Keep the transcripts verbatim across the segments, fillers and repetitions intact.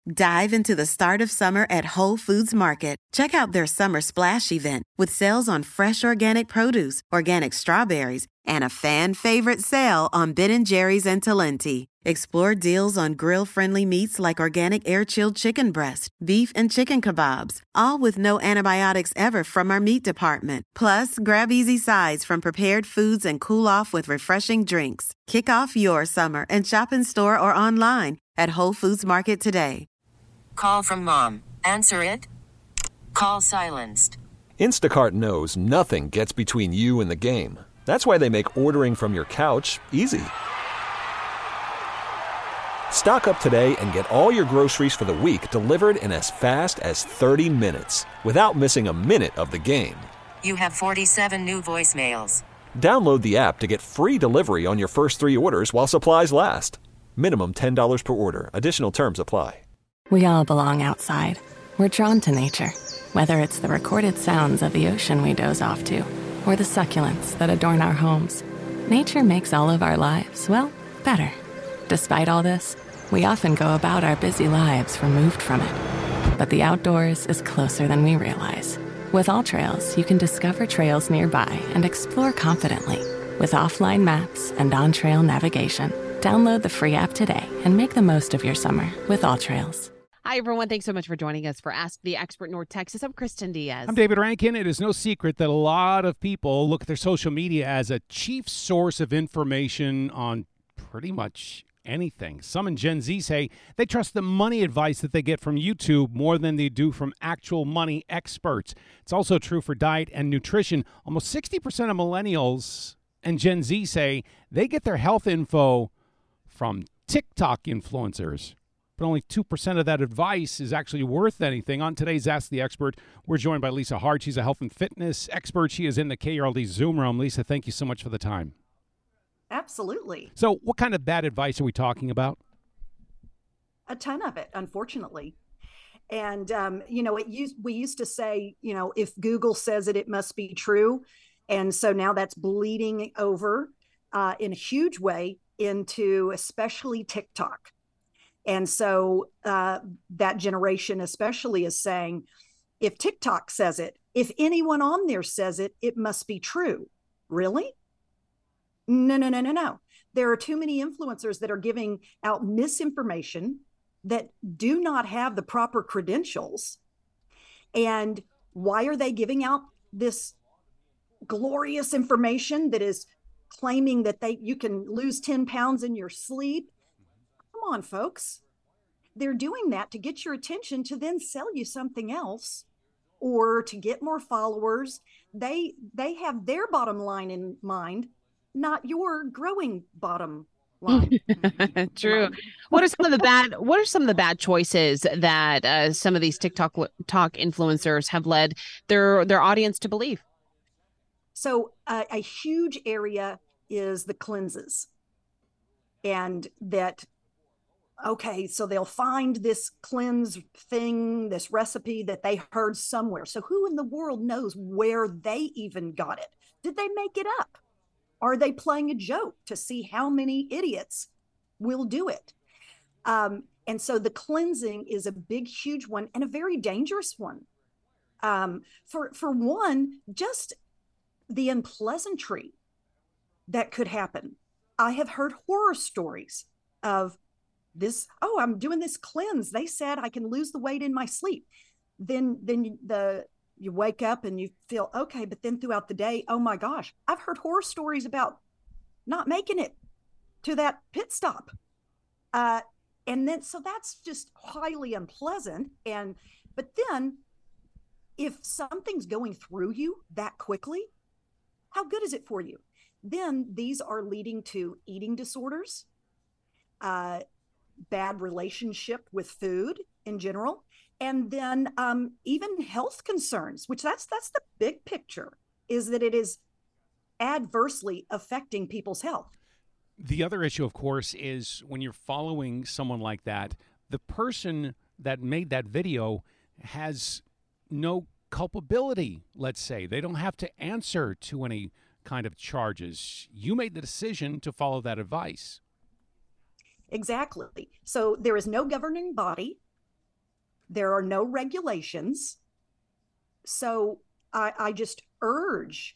Dive into the start of summer at Whole Foods Market. Check out their Summer Splash event with sales on fresh organic produce, organic strawberries, and a fan-favorite sale on Ben and Jerry's and Talenti. Explore deals on grill-friendly meats like organic air-chilled chicken breast, beef and chicken kebabs, all with no antibiotics ever from our meat department. Plus, grab easy sides from prepared foods and cool off with refreshing drinks. Kick off your summer and shop in store or online at Whole Foods Market today. Call from mom. Answer it. Call silenced. Instacart knows nothing gets between you and the game. That's why they make ordering from your couch easy. Stock up today and get all your groceries for the week delivered in as fast as thirty minutes without missing a minute of the game. You have forty-seven new voicemails. Download the app to get free delivery on your first three orders while supplies last. Minimum ten dollars per order. Additional terms apply. We all belong outside. We're drawn to nature, whether it's the recorded sounds of the ocean we doze off to, or the succulents that adorn our homes. Nature makes all of our lives, well, better. Despite all this, we often go about our busy lives removed from it. But the outdoors is closer than we realize. With AllTrails, you can discover trails nearby and explore confidently. With offline maps and on-trail navigation, download the free app today and make the most of your summer with AllTrails. Hi, everyone. Thanks so much for joining us for Ask the Expert North Texas. I'm Kristen Diaz. I'm David Rankin. It is no secret that a lot of people look at their social media as a chief source of information on pretty much anything. Some in Gen Z say they trust the money advice that they get from YouTube more than they do from actual money experts. It's also true for diet and nutrition. Almost sixty percent of millennials and Gen Z say they get their health info from TikTok influencers. But only two percent of that advice is actually worth anything. On today's Ask the Expert, we're joined by Lisa Hart. She's a health and fitness expert. She is in the K R L D Zoom room. Lisa, thank you so much for the time. Absolutely. So what kind of bad advice are we talking about? A ton of it, unfortunately. And, um, you know, it used, we used to say, you know, if Google says it, it must be true. And so now that's bleeding over uh, in a huge way into especially TikTok. And so uh, that generation especially is saying, if TikTok says it, if anyone on there says it, it must be true. Really? No, no, no, no, no. There are too many influencers that are giving out misinformation that do not have the proper credentials. And why are they giving out this glorious information that is claiming that they you can lose ten pounds in your sleep? Come on, folks. They're doing that to get your attention to then sell you something else or to get more followers. They they have their bottom line in mind, not your growing bottom line. True. What are some of the bad what are some of the bad choices that uh, some of these TikTok talk influencers have led their their audience to believe? So uh, a huge area is the cleanses. And that okay, so they'll find this cleanse thing, this recipe that they heard somewhere. So who in the world knows where they even got it? Did they make it up? Are they playing a joke to see how many idiots will do it? Um, and so the cleansing is a big, huge one and a very dangerous one. Um, for, for one, just the unpleasantry that could happen. I have heard horror stories of this, oh, I'm doing this cleanse. They said I can lose the weight in my sleep. Then, then the you wake up and you feel okay, but then throughout the day, oh my gosh, I've heard horror stories about not making it to that pit stop. Uh, and then, so that's just highly unpleasant. And, but then if something's going through you that quickly, how good is it for you? Then these are leading to eating disorders, uh, bad relationship with food in general, and then um, even health concerns, which that's that's the big picture, is that it is adversely affecting people's health. The other issue, of course, is when you're following someone like that, the person that made that video has no culpability, let's say. They don't have to answer to any kind of charges. You made the decision to follow that advice. Exactly. So there is no governing body There are no regulations. So I, I just urge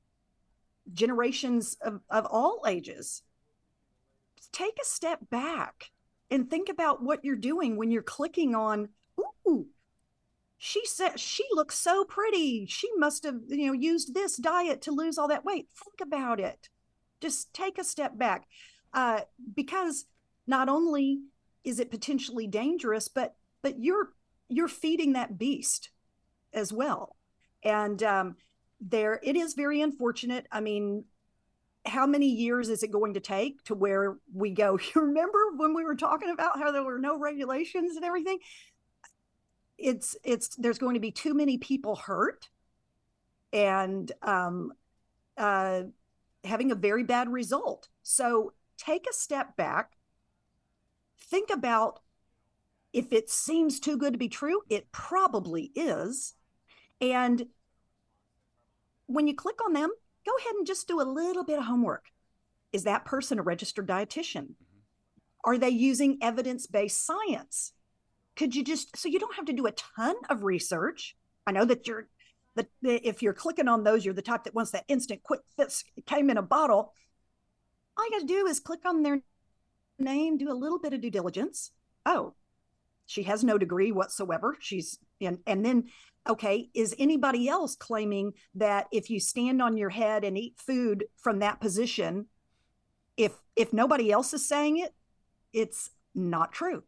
generations of, of all ages, take a step back and think about what you're doing when you're clicking on, ooh, she said she looks so pretty. She must have, you know, used this diet to lose all that weight. Think about it. Just take a step back. Uh, because not only is it potentially dangerous, but but you're you're feeding that beast as well. And um, there, it is very unfortunate. I mean, how many years is it going to take to where we go? You remember when we were talking about how there were no regulations and everything? It's it's there's going to be too many people hurt, and um, uh, having a very bad result. So take a step back. Think about, if it seems too good to be true, it probably is. And when you click on them, go ahead and just do a little bit of homework. Is that person a registered dietitian? Are they using evidence-based science? Could you just, so you don't have to do a ton of research. I know that you're, that if you're clicking on those, you're the type that wants that instant quick fix, came in a bottle. All you got to do is click on their name, do a little bit of due diligence. Oh, she has no degree whatsoever. She's in, and then, okay, is anybody else claiming that if you stand on your head and eat food from that position, if if nobody else is saying it, it's not true.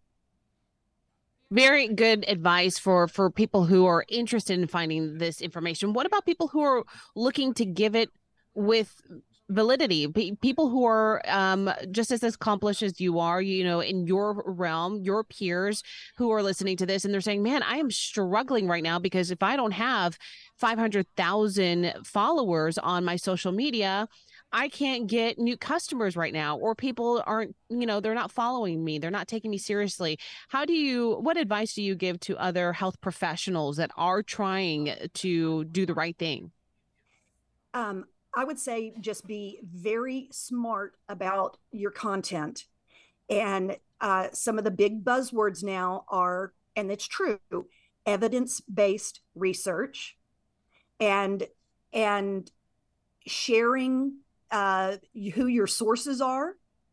Very good advice for for people who are interested in finding this information. What about people who are looking to give it with validity? P- people who are um, just as accomplished as you are, you know, in your realm, your peers who are listening to this, and they're saying, man, I am struggling right now because if I don't have five hundred thousand followers on my social media, I can't get new customers right now, or people aren't, you know, they're not following me. They're not taking me seriously. How do you, what advice do you give to other health professionals that are trying to do the right thing? Um, I would say just be very smart about your content. And uh, some of the big buzzwords now are, and it's true, evidence-based research and, and sharing uh, who your sources are.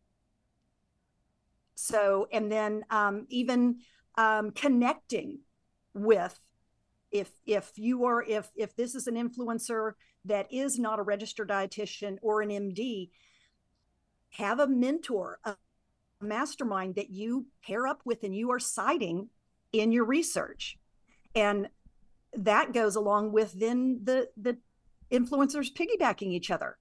So, and then um, even um, connecting with, if if you are, if if this is an influencer that is not a registered dietitian or an M D, have a mentor, a mastermind that you pair up with and you are citing in your research. And that goes along with then the, the influencers piggybacking each other.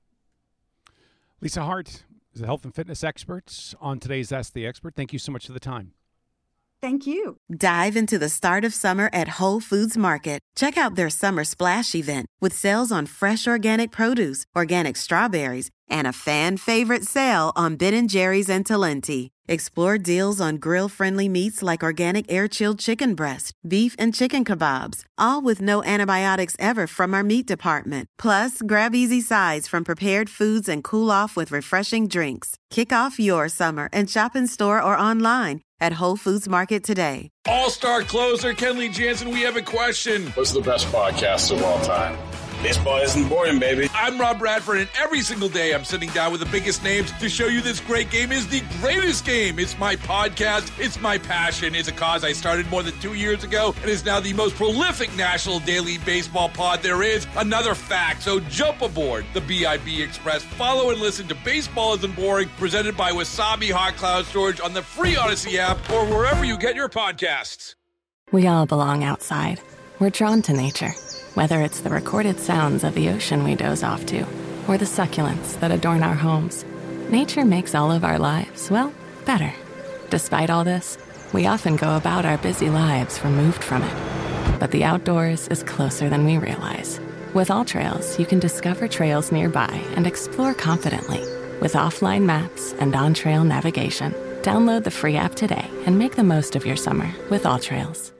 Lisa Hart is a health and fitness expert on today's Ask the Expert. Thank you so much for the time. Thank you. Dive into the start of summer at Whole Foods Market. Check out their Summer Splash event with sales on fresh organic produce, organic strawberries, and a fan favorite sale on Ben and Jerry's and Talenti. Explore deals on grill-friendly meats like organic air-chilled chicken breast, beef, and chicken kebabs, all with no antibiotics ever from our meat department. Plus, grab easy sides from prepared foods and cool off with refreshing drinks. Kick off your summer and shop in store or online at Whole Foods Market today. All-star closer Kenley Jansen, we have a question. What's the best podcast of all time? Baseball isn't boring, baby. I'm Rob Bradford, and every single day I'm sitting down with the biggest names to show you this great game is the greatest game. It's my podcast. It's my passion. It's a cause I started more than two years ago and is now the most prolific national daily baseball pod there is. Another fact, so jump aboard the B I B Express. Follow and listen to Baseball Isn't Boring, presented by Wasabi Hot Cloud Storage on the free Odyssey app or wherever you get your podcasts. We all belong outside. We're drawn to nature. Whether it's the recorded sounds of the ocean we doze off to, or the succulents that adorn our homes, nature makes all of our lives, well, better. Despite all this, we often go about our busy lives removed from it. But the outdoors is closer than we realize. With AllTrails, you can discover trails nearby and explore confidently. With offline maps and on-trail navigation, download the free app today and make the most of your summer with AllTrails.